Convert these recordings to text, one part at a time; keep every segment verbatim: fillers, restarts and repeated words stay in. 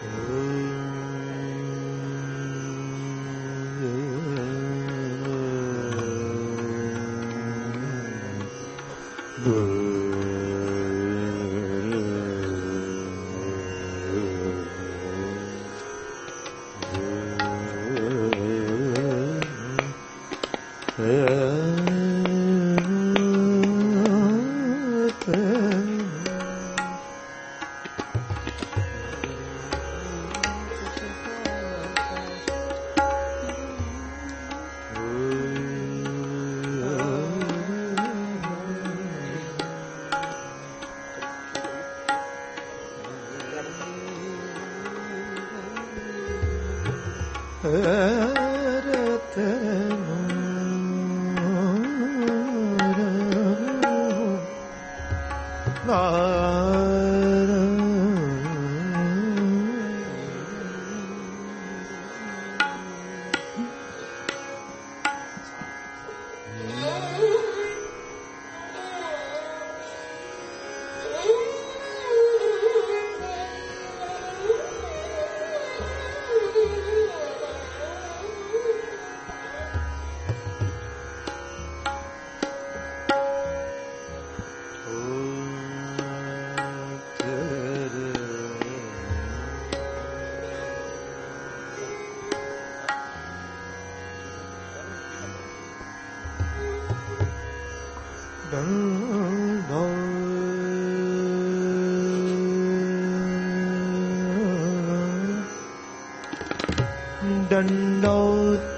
दंडौत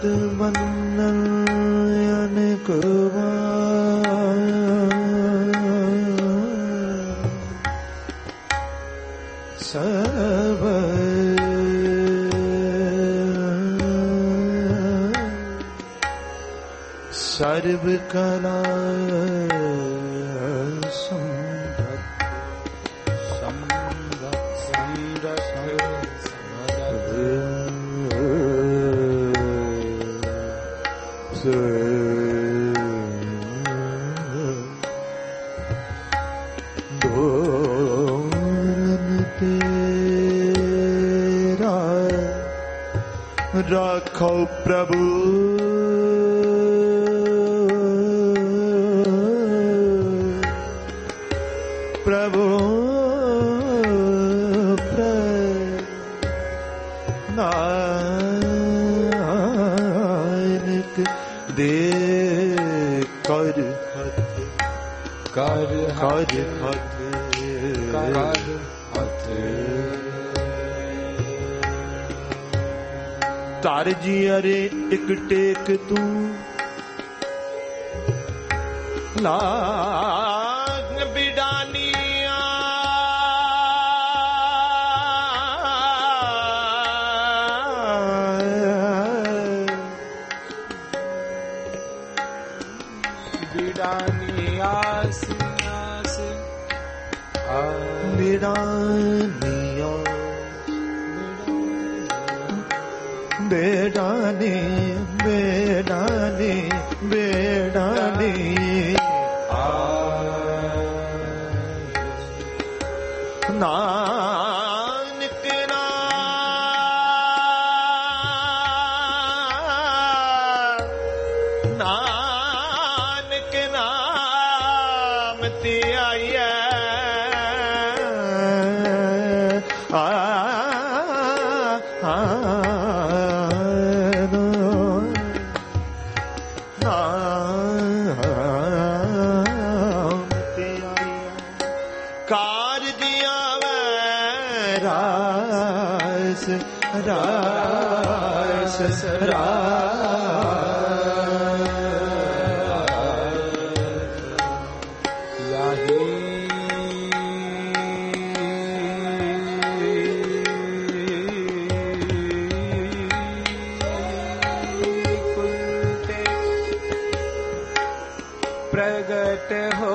वंदन कुमार सर्व सर्व कला राखो प्रभु प्रभु नानक दे कर कर कर कर तार जी अरे एक टेक तू लाग बिडानिया बिडानिया सियास बिडानिया बेडानी बेडानी बेडानी नानक नाम नानक नाम ते आया आ आ रास प्रगट हो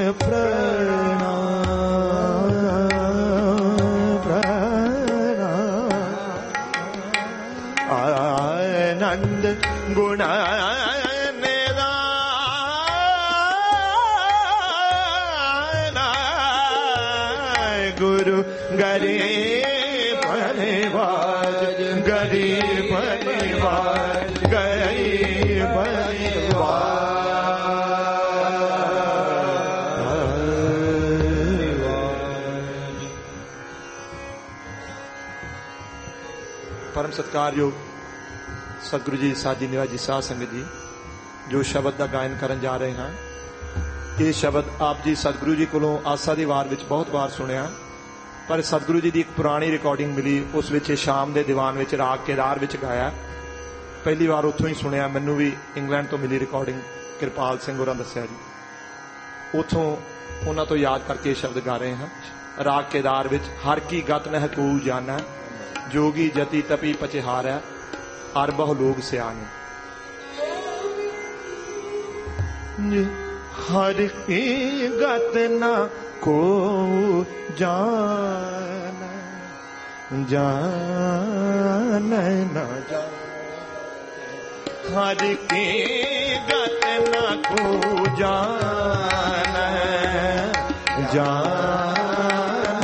प्रणाम प्रणाम आनंद गुण गुरु गरीब परिवार गरीब परिवार गरीब परम सत्कारयोग सतगुरु जी साधी निवास जी साध संगत जी जो शब्द का गायन करन जा रहे हैं ये शब्द आप जी सतगुरु जी कोलों आसा दी वार विच बहुत बार सुनिया पर सतगुरु जी की एक पुरानी रिकॉर्डिंग मिली उस विच शाम के दीवान विच राग केदार विच गाया पहली बार उत्थों ही सुनिया मैनू भी इंग्लैंड तो मिली रिकॉर्डिंग कृपाल सिंह होरां दस्सिया जी उत्थों उन्हां तो याद करके शब्द गा रहे हैं राग केदार विच हर की गत नह को जाना जोगी जति तपी पचहार है हर बहु लोग सियाने हर की गत न को जान जान न जान हर की गत न को जान जान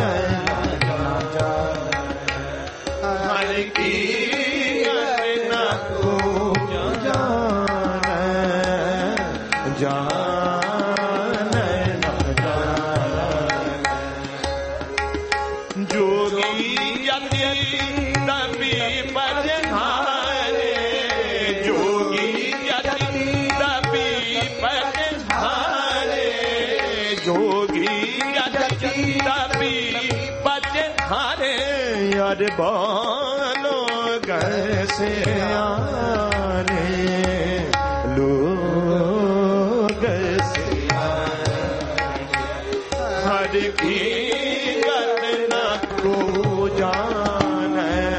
हर की गत न को जान जान यार बालो कैसे आने लोग से हर की गत न को जान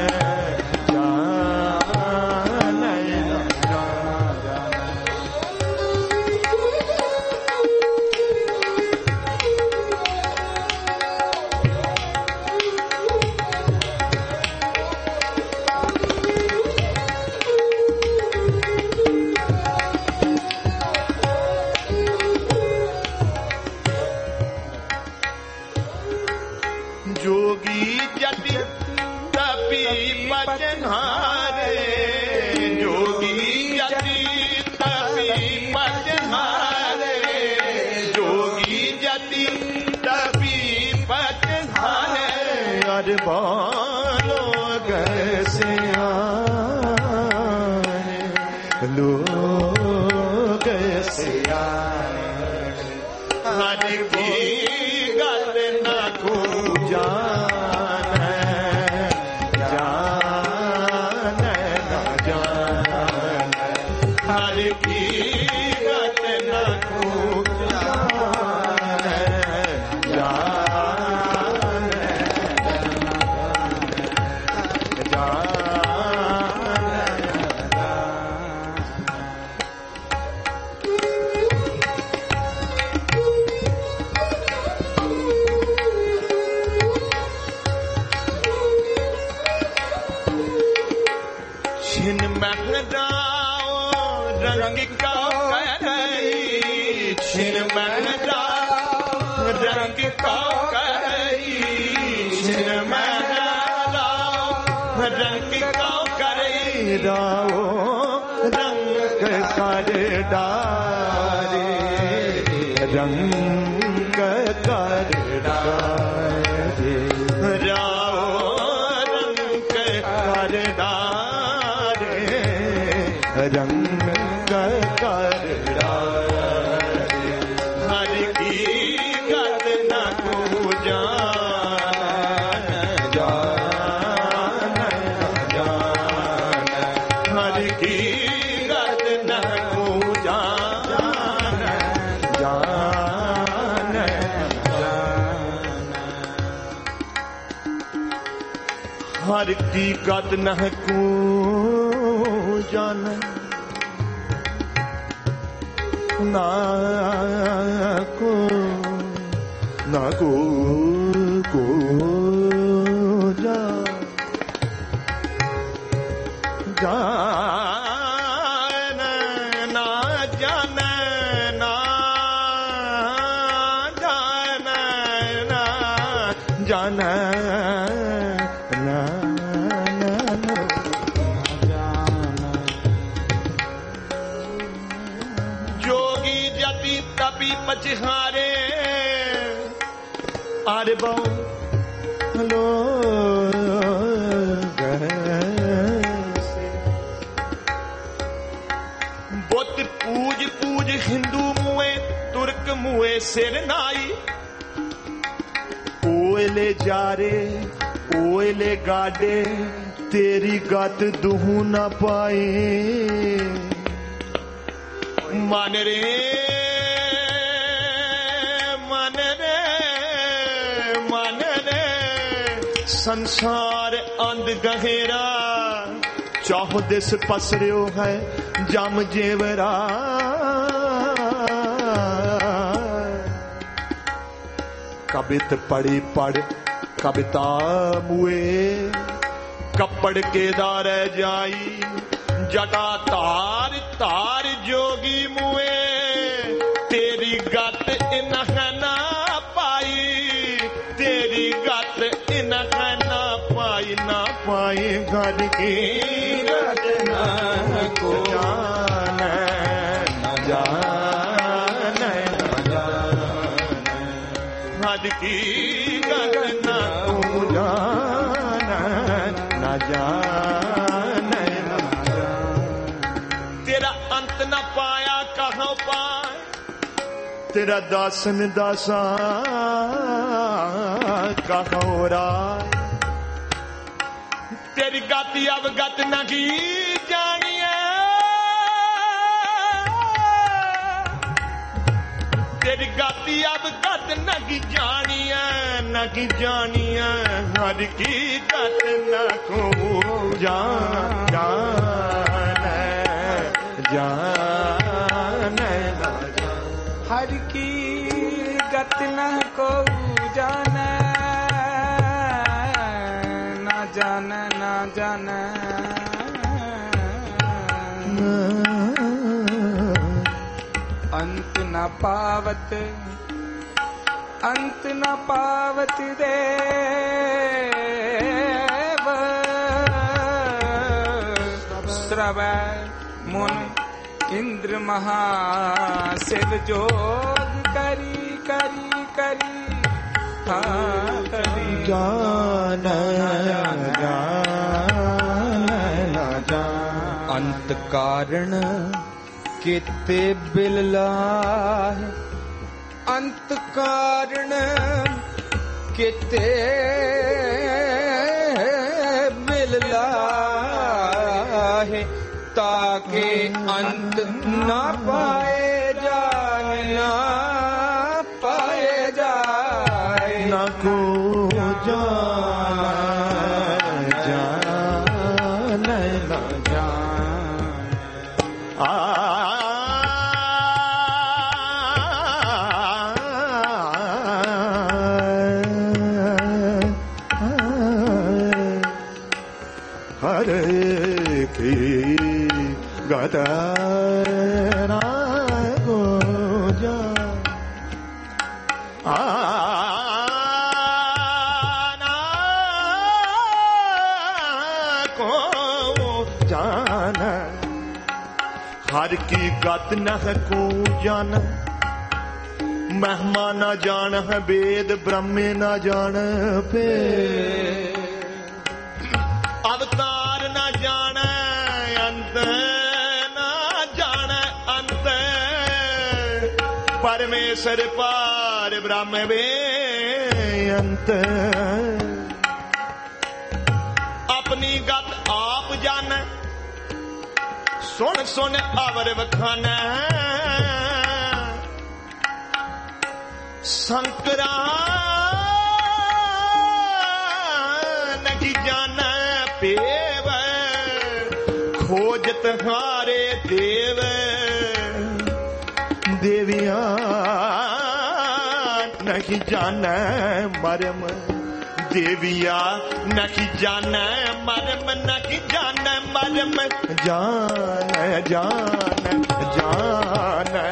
जान जोगी जति तपी बचनहारे जोगी जति तपी बचनहारे जोगी जति तपी बचनहारे अरे बालो कैसे आए लोग कैसे आए हर की गत न को जान जान न जान हर की गत न को जान जान जान छिन महराओ रंग का करई छिन महराओ रंग का करई छिन महराओ रंग का करई राओ रंग कर डारे रंग कर डारे राओ रंग कर डारे रंग कर हर की गत न को जान जान जान हर की गत न को जान जान हर की गत न को जान ना को ਨਾ ਕੋ ਕੋ ਜਾ ਜਾਣ ਨਾ ਜਾਣੈ ਨਾ ਜਾਣੈ ਨਾ ਜਾਣੈ ਨਾ जोगी जति तपी पचहारे आरे बहु लो बुत पूज पूज हिंदू मुए तुर्क मुए सिर नाई ओले जारे ओले गाडे तेरी गत दुहू न पाए मन रे मन रे मन रे संसार अंध गहेरा चाहो दिस पसरियो है जम जेवरा कबित पढ़ी पढ़ कविता मुए कपड़ के दार जाई जटा तार तार जोगी मुए तेरी गत इनह ना पाई तेरी गत इनह ना पाई ना पाई घर की गत ना को जान न जान न जान घर की गत ना को जान न जान न पाया कहाँ पाए तेरा दासन दासा कहाँ हो रहा तेरी गाती अब गत न की जानिए तेरी गाती अब गत न की जानिए न की जानिए हर की गत न को जान जान जान हर की गत न को जान न जान न जान अंत न पावत अंत न पावत देव श्रवै मुन इंद्र महाशिव जोग करी करी करी करी जान जान अंत कारण किते बिललाहे अंत कारण किते बिललाहे ताके अंत न पाए जाए न पाए जाए न को जान जान न जान आ हरे की गत ना को जा ना को जान हर की गत न को जान महिमा न जान है वेद ब्रह्मे न जान पे अवतार न जान अंत न जान अंत परमेश्वर पार ब्रह्म वे अंत अपनी गत आप जान सुन सुन अवर वखान शंकरा नहीं जान पेव खोजत हारे देव देविया नहीं नहीं जाने मरम देविया नहीं जाने मरम नहीं जाने मरम जाने जाने जाने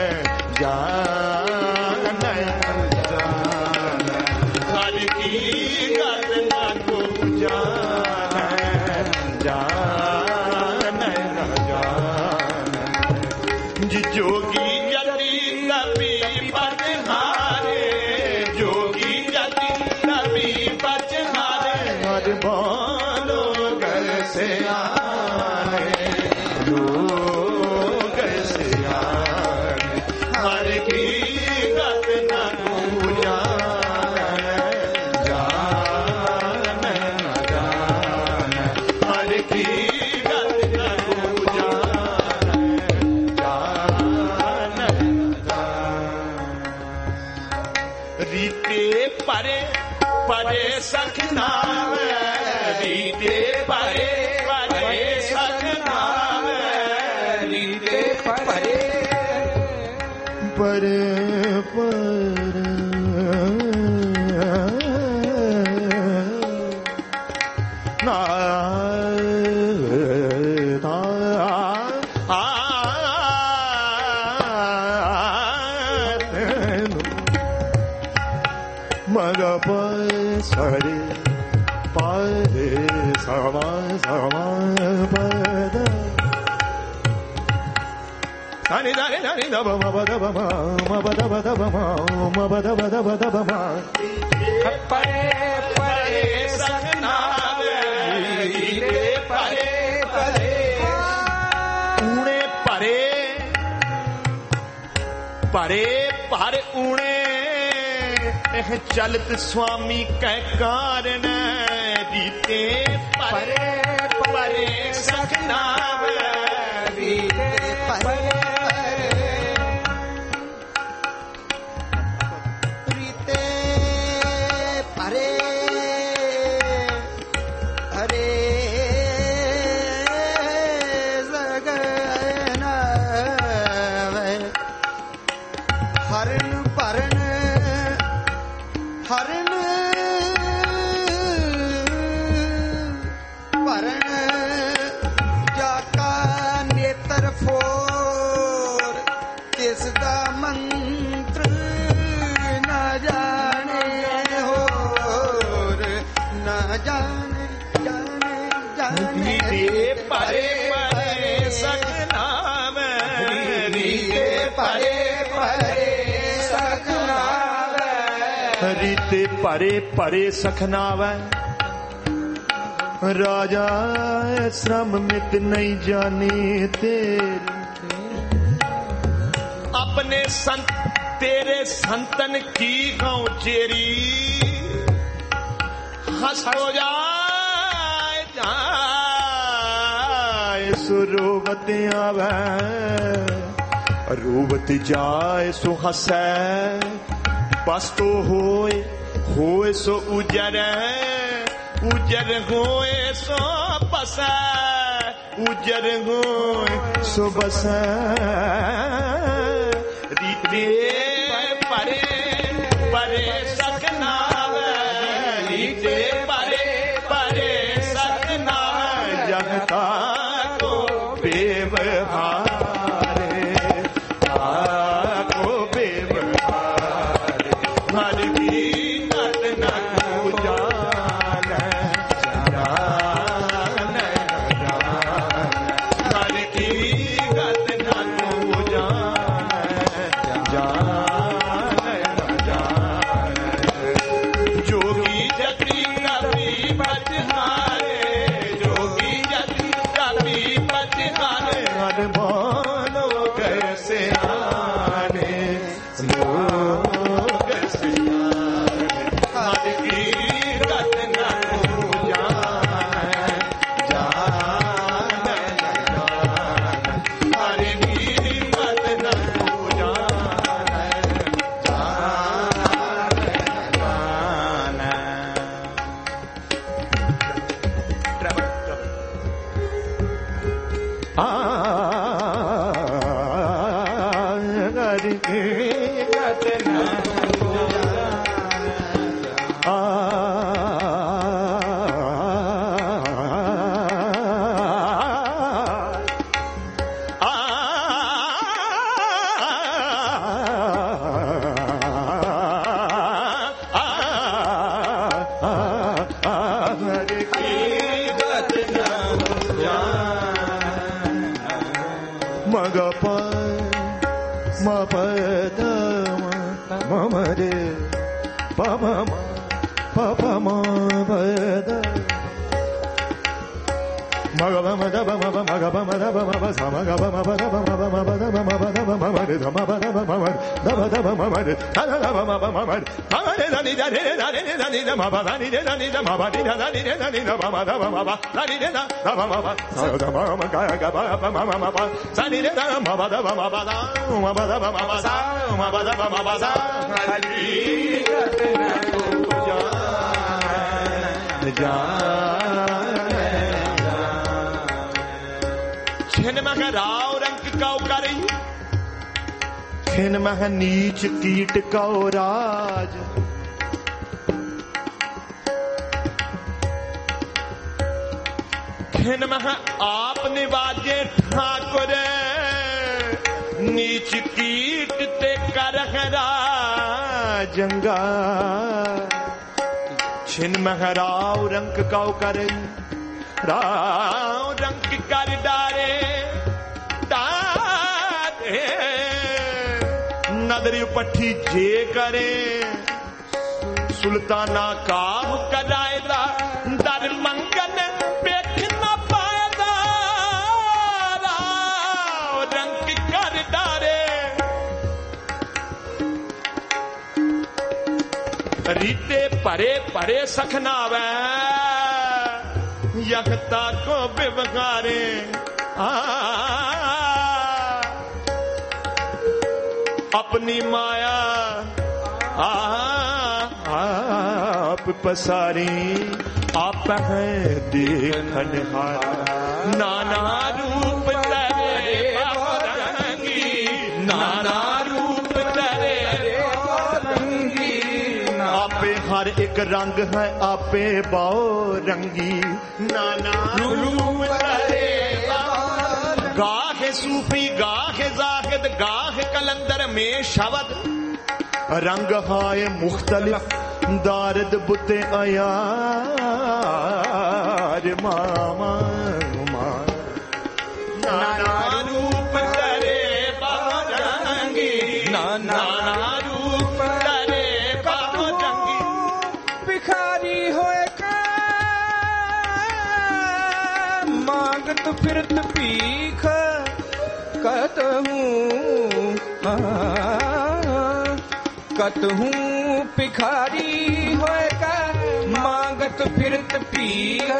जाने जाने हर की गल ना को जाने जाने जाने जी जोगी जति तभी बजहारे जोगी जति तभी बजहारे हर बोलो घर से आए लोग से आए हर की गत न जाने जाने न जाने हर की गत न जाने जाने रीते परे परे सखना रीते परे परे सखना रीते परे परे परे ना मगा सरे पारे समा समा पद दानी दानी दानी दब म बद ब म म बद बद ब म म बद बद बद ब म परे परे सखना रे परे परे ऊणे परे परे पर ऊणे चलत स्वामी कै कारण रीते परे परे सखना रीते परे रीते परे हरे जगना हरण परण हरण भरण जाका नेत्र फोर तिसदा मंत्र न जाने होर न जाने जाने जाने परे परे सखना रीते परे परे सखना रीते परे परे सखनावै राजा श्रम मित नहीं जाने तेरे अपने संत तेरे संतन की गाँव चेरी हंस हो जाए जाए सुरोवत आवे रोवत जाए सो हंसै बस तो होए होए सो उजर उजर होए सो बस उजर होए सो बस रीते परे परे सखना रीते परे परे सखना जगता को बेवहारे को बेवहारे हर की गत न जाने जाने हर की गत न जाने जाने जाने जोगी जति कभी बजहारे जोगी जति maga pa ma pa da ma ma re pa ma ma pa pa ma pa da maga ba ma da ba ma ba maga ba ma da ba ma ba sa maga ba ma ba da ba ma ba ma ba da ba ma ba da ba ma ma re da ma ba da ba ma ma da ba da ba ma ma re da da ba ma ba ma ma ma ma re da ni da ni da ni da ni da ma ba da ni da ni da ma ba ni da ni da ni da ba ma da ba ma ba da ni da da ba ma ba sa da ma ma ga ga ba ba ma ma ma ba sa ni da ma ba da ba ma ba da ma ba da ba ma ba sa ma ba da ba ma ba sa हकीकत न तू जान जान छिन मह राव रंग कौ करी छिन मह नीच कीट कौ राज छिन मह आप निवाजे ठाकुर नीच कीट ते करह राजंगा छिन मह राव रंग कौ करे राव रंग कर डारे डारे नदरी पट्टी जे करे सुल्ताना काम कराएदा दर मंगन पेख न पाएदा राव रंग कर डारे रीते परे परे सखनावे यखता को बिवगारे आ अपनी माया आप पसारी आप है देखन हारा नाना रूप तेरे रंगी नाना रूप तेरे रंगी आपे हर एक रंग है आपे बाओ रंगी नाना रूप तेरे गाहे सूफी गाहे जाहिद गाहे कलंदर में शब्द रंग हाय मुख्तलिफ दारद बुते अयार मामा नाना रूप तेरे रंगी नाना रूप तेरे रंगी भिखारी होए का मांगत फिरत भीख कतहूँ कतहूँ भिखारी होएगा मांगत फिरत भीख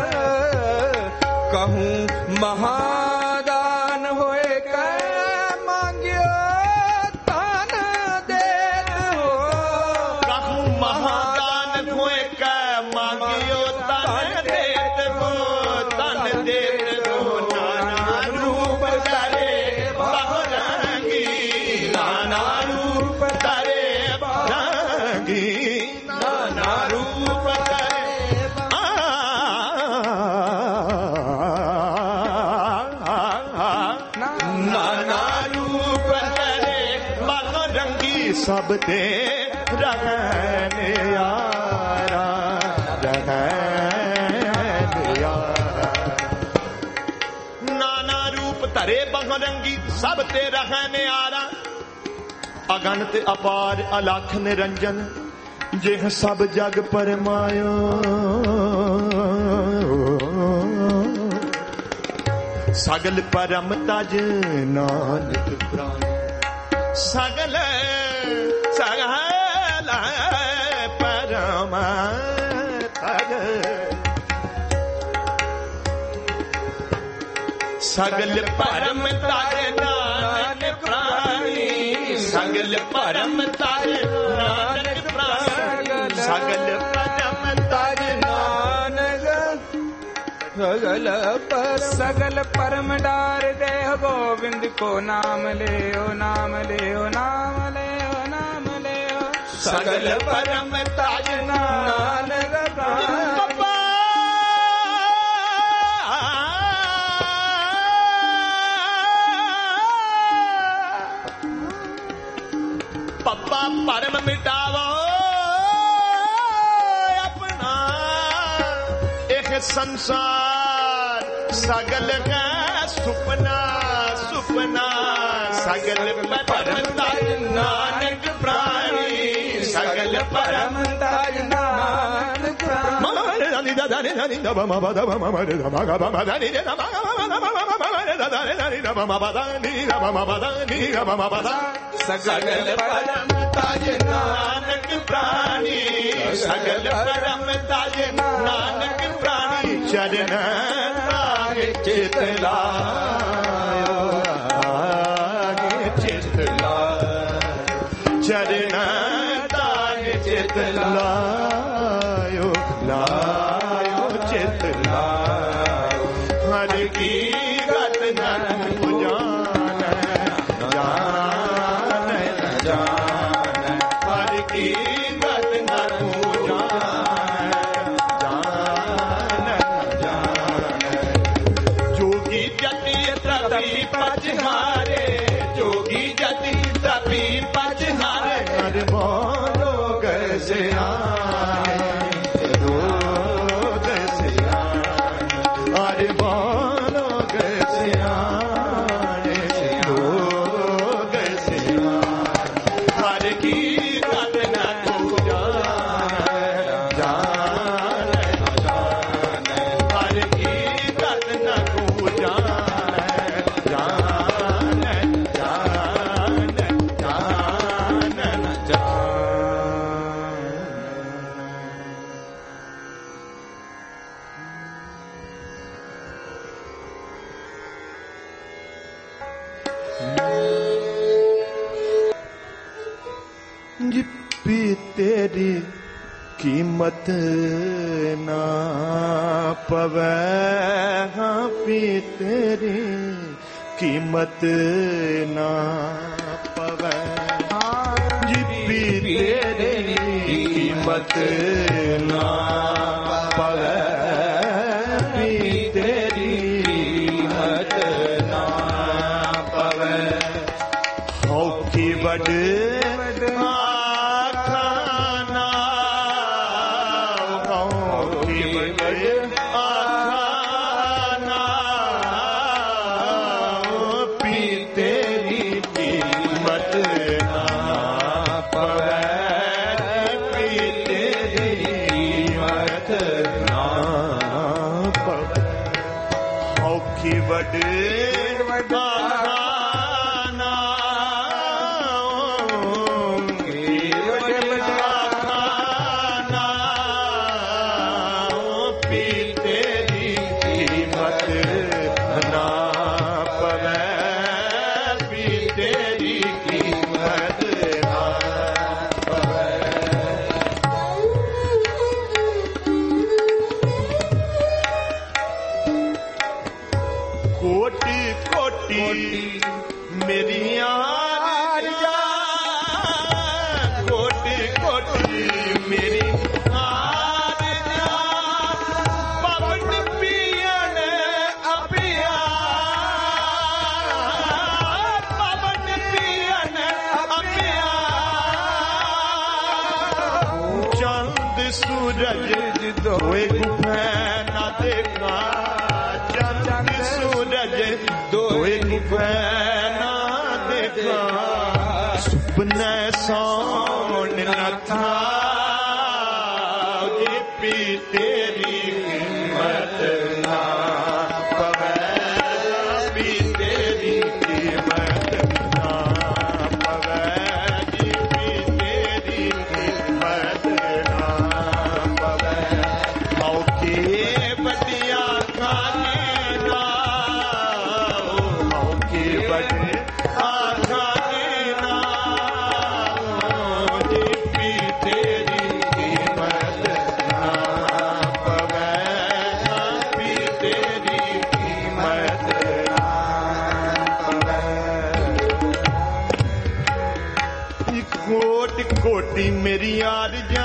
कहूँ महादान होएगा मांगियो तान देत हो कहूँ महादान होएगा मांगियो तान देत हो तान देत हो नाना रूप तारे बहुरंगी नाना रूप तारे बहुरंगी नाना रूप तारे नाना रूप तारे बहुरंगी सब ते रहने यारा रहने यारा नाना रूप तरे बहुरंगी सब ते रहने आरा अगणित अपार अलख निरंजन जिह सब जग परमायो सगल परम तज नानक प्राण सगल सगल परम तज सगल परम तज नानक प्राणी सगल परम तज नानक प्राणी सगल परम तज नानक सगल पर सगल परम डार देह गोविंद को नाम ले ओ नाम ले ओ नाम ले ओ नाम ले ओ सगल परम ताज नानक बाबा पप्पा परम मिटावो अपना एक संसार सगल है सुपना सुप ਆਪਣਾ ਸਗਲ ਪਰਮ ਤਾਜ ਨਾਨਕ ਪ੍ਰਾਣੀ ਸਗਲ ਪਰਮ ਤਾਜ ਨਾਨਕ ਪ੍ਰਾਣੀ ਨੀ ਦਾ ਦਾ ਨੀ ਦਾ ਬਾ ਮਾ ਦਾ ਬਾ ਮਾ ਰੇ ਦਾ ਮਾ ਗਾ ਬਾ ਦਾ ਨੀ ਦਾ ਮਾ ਗਾ ਬਾ ਮਾ ਰੇ ਦਾ ਦਾ ਨੀ ਦਾ ਬਾ ਮਾ ਦਾ ਨੀ ਦਾ ਬਾ ਮਾ ਦਾ ਨੀ ਦਾ ਬਾ ਮਾ ਦਾ ਸਗਲ ਪਰਮ ਤਾਜ ਨਾਨਕ ਪ੍ਰਾਣੀ ਸਗਲ ਪਰਮ ਤਾਜ ਨਾਨਕ ਪ੍ਰਾਣੀ ਚਰਨ ਤਾਰੇ ਚਿਤ ਲਾਇਓ ਚਿਤ ਲਾਇਓ ਚਰਨ ਤਾਰੇ ਚਿਤ ਲਾਇਓ ਲਾਇਓ ਚਿਤ ਲਾਇਓ ਹਰ ਕੀ ਗਤ ਨ ਪੁਜਾਨੈ ਜਾਣੈ ਜਾਣੈ ਹਰ ਕੀ ਗਤ ਨ ਪੁਜਾਨੈ ਜਾਣੈ ਜਾਣੈ ਜੋਗੀ ਜਤੀ ਤਪੀ ਪਛਾਰੇ ਜੋਗੀ ਜਤੀ ਤਪੀ ਪਛਾਰੇ ਹਰ ਮੋਲੋ ਗੈਸੇ ਆਏ तेरी कीमत ना पवै हाँ पी तेरी कीमत ना पवै जी पी तेरी कीमत ना पवै पी तेरी कीमत ना पवै हौ की बड़ दोए गुफे ना देखा चंद सूरज दोए गुफे ना देखा सुपने सोन न था ये पी तेरी कीमत ना पवै पी तेरी कीमत ना पवै ये पी तेरी कीमत ना कोटि मेरी आरज़ा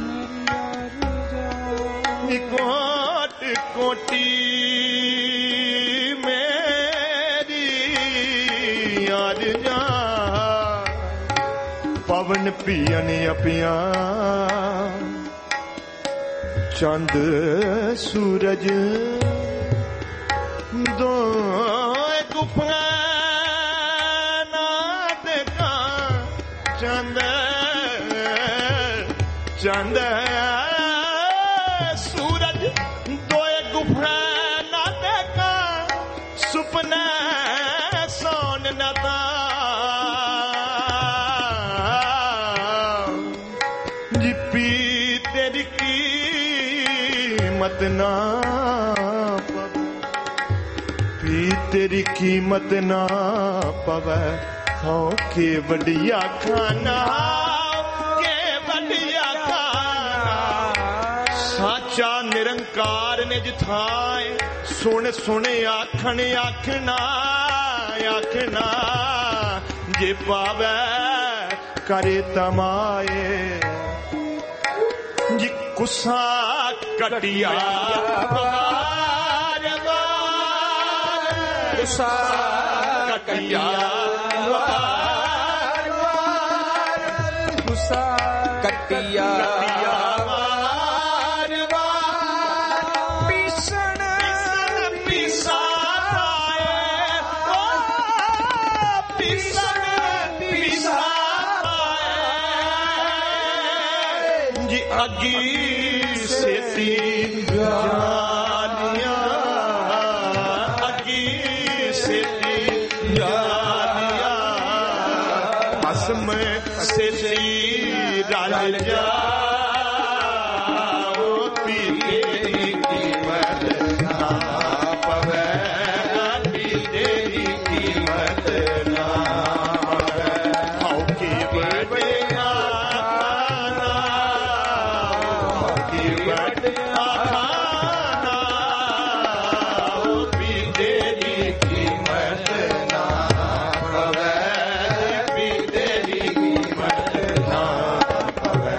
कोट कोटि मेरी आरज़ा पवन पियन अपिया चंद सूरज दो गुफा कीमत ना पवे, पी तेरी कीमत ना पवे, खाओ के बढ़िया खाना, के बढ़िया खाना। साचा निरंकार ने जिथाए, सुन सुन आखन आखना आखना, जे पावे करे तमाए, जी कुसा कटिया वार वार, कुसा कटिया वार वार, कुसा कटिया वार वार, पीसण पीसा पाए, ओ पीसण पीसा पाए, जी अगी सेती जालियां, अगी सेती जालियां, भस्म सेती रल जाओ, पी तेरी कीमत ना पवे, पी तेरी कीमत ना पवे, खाओ के बढ़िया खाना, के बढ़िया खाना, पी तेरी कीमत ना पवे, पी तेरी कीमत ना पवे।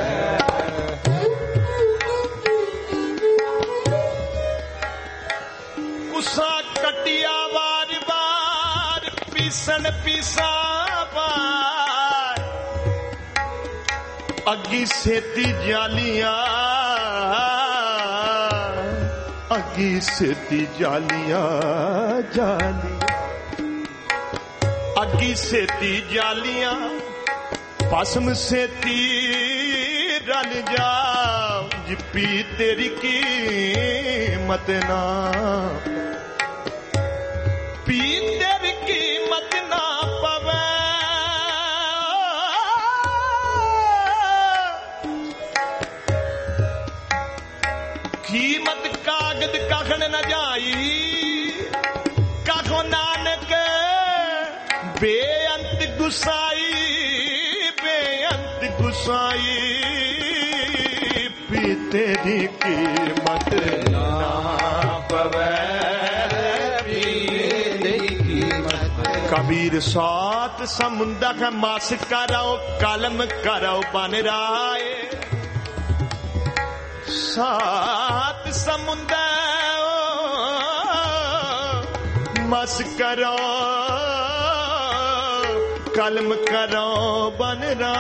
कुसा कटिया वार वार, पीसन पीसा पार, अगी सेती जालियां, अगी सेती जालियां जालियां, अगी सेती जालियां, भस्म सेती रल जाओ, जी पी तेरी कीमत ना, पी तेरी कीमत ना पवे, कीमत कागद कखन न जाई, कखो नानक बेअंत गुसाई, बेअंत गुसाई, पी तेरी कीमत ना पवे, पी तेरी कीमत। कबीर सात समुंदर मास करो, कलम करो बन राय, सात समुंदर मस करो, कलम करो बन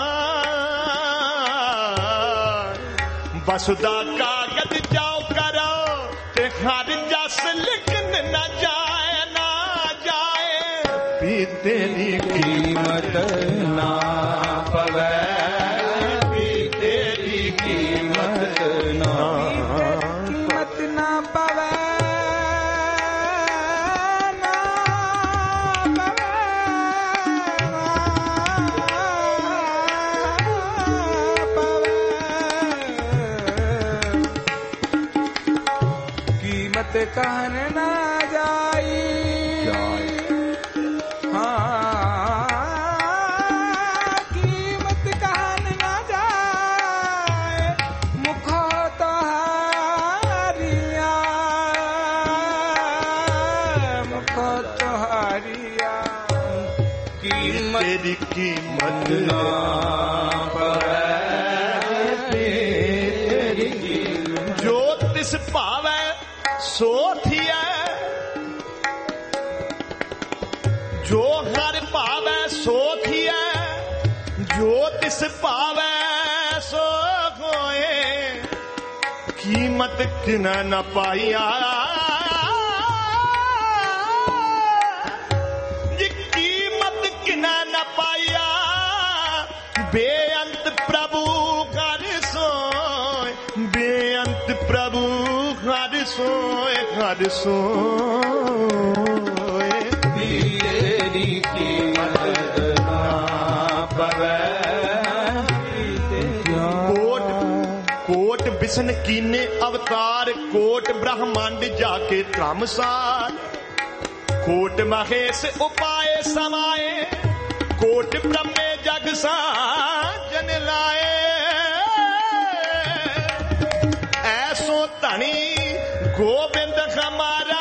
राय, बसुदा कागज जाओ करो, ते हर जस लिखन न जाए ना जाए, पी तेरी कीमत ना पवे, पी तेरी कीमत ना कीमत ना पवे, ना पवे, कीमत कहन ना जाई, हाँ कीमत कहन ना जाए, मुखो तोहारिया, मुखो तोहारिया, कीमत तेरी कीमत ना पवे, तेरी कीमत। जो तिस पावे सो थिया, जो हर पावे सो थिया, जो तिस पावे सो होए, कीमत किन न पाइया, जी कीमत किन न पाइया, बेअंत प्रभु घर सोए, बेअंत प्रभु घर सोए, घर सोए, तेरी कीमत ना पवे, कोट कोट जिसन कीने अवतार कोट ब्रह्मांड जाके त्रमसार कोट महेश उपाय समाए कोट ब्रह्मे जग साजन लाए ऐसो धनी गोविंद हमारा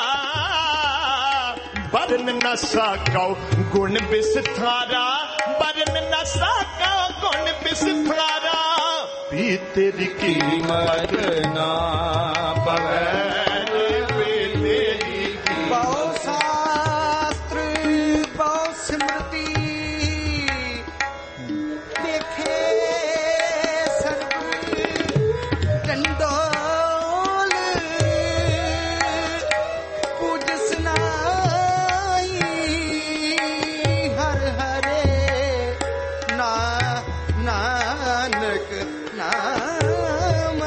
बरन न सको गुण बिस्थारा बरन न सको गुण बिस्थारा भी तेरी कीमत ना पवे बहु शास्त्र बहु स्मृति देखे सर्व चंडोल पूज सुनाई हर हरे ना नानक नाम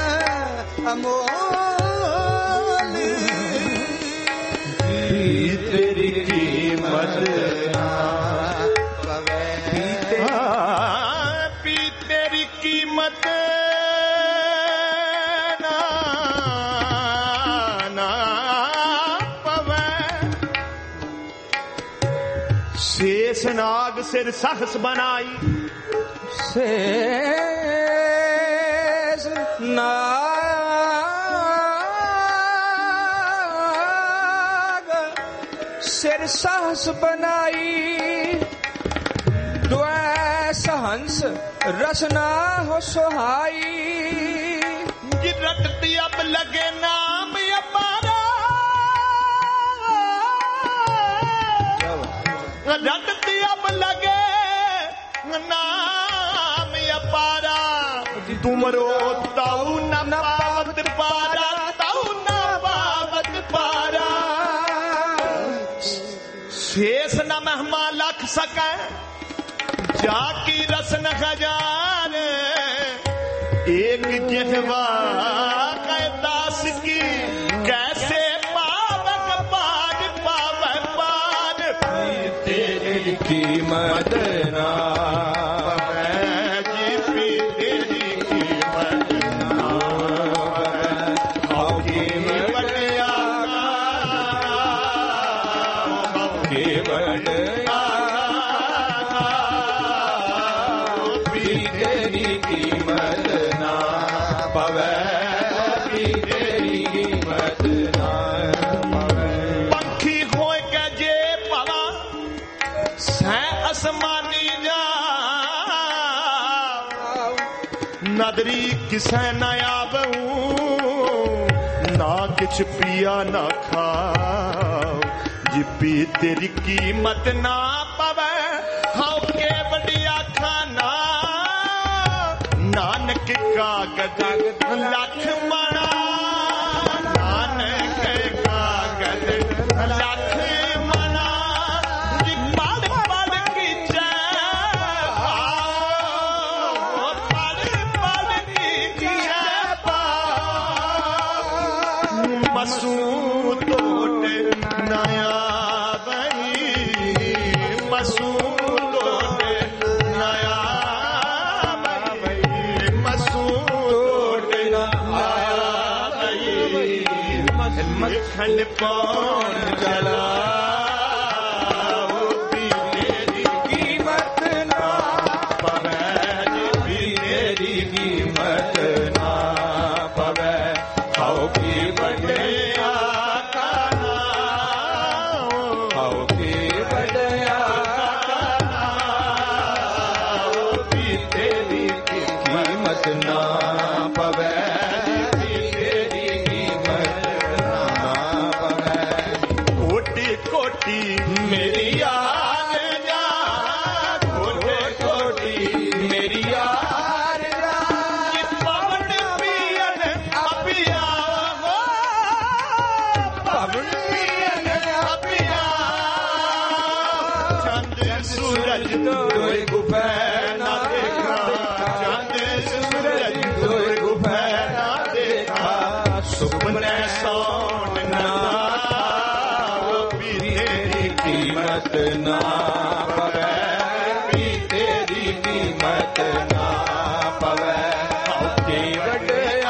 अमोल तेरी कीमत ना पवे पी तेरी कीमत ना ना पवे शेष नाग सिर सहस बनाई शेष नाग सिर सहस बनाई द्वैस हंस रसना हो सुहाई गिरट अब लगे नाम अपारा रट अब लगे नाम अपारा तुमरो ताऊ न पावत पारा ताऊ न पावत पारा शेष न महिमा लख सके जाकी रसन हजार एक जिहवा कै दास की कैसे पावक पार पावक पार तेरी कीमत ना नदरी किसे न आवूं ना किछ पिया ना खाओ जिपी तेरी कीमत ना पवे हाउ के बड़िया खाना नानक कागज लख मणा नानक कागज लख मणा जी पढ़ पढ़ की मसू तोट नया बई मसू तोट नया बई मसू तोट नया बई मखन कौन चला तेरी कीमत ना पवे तेरी कीमत ना पवे हाउ की बड़े मेरी यार जा कोटे कोटी मेरी यार जा कि पवन पियन अपिया हो पवन पियन अपिया चंद सूरज दोए गुफे ना देखा चंद सूरज दोए गुफे ना देखा सुपने सौन ना कीमत ना पवे भी तेरी कीमत ना पवे के बड़े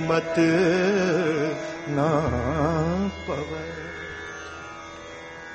मत ना पवै।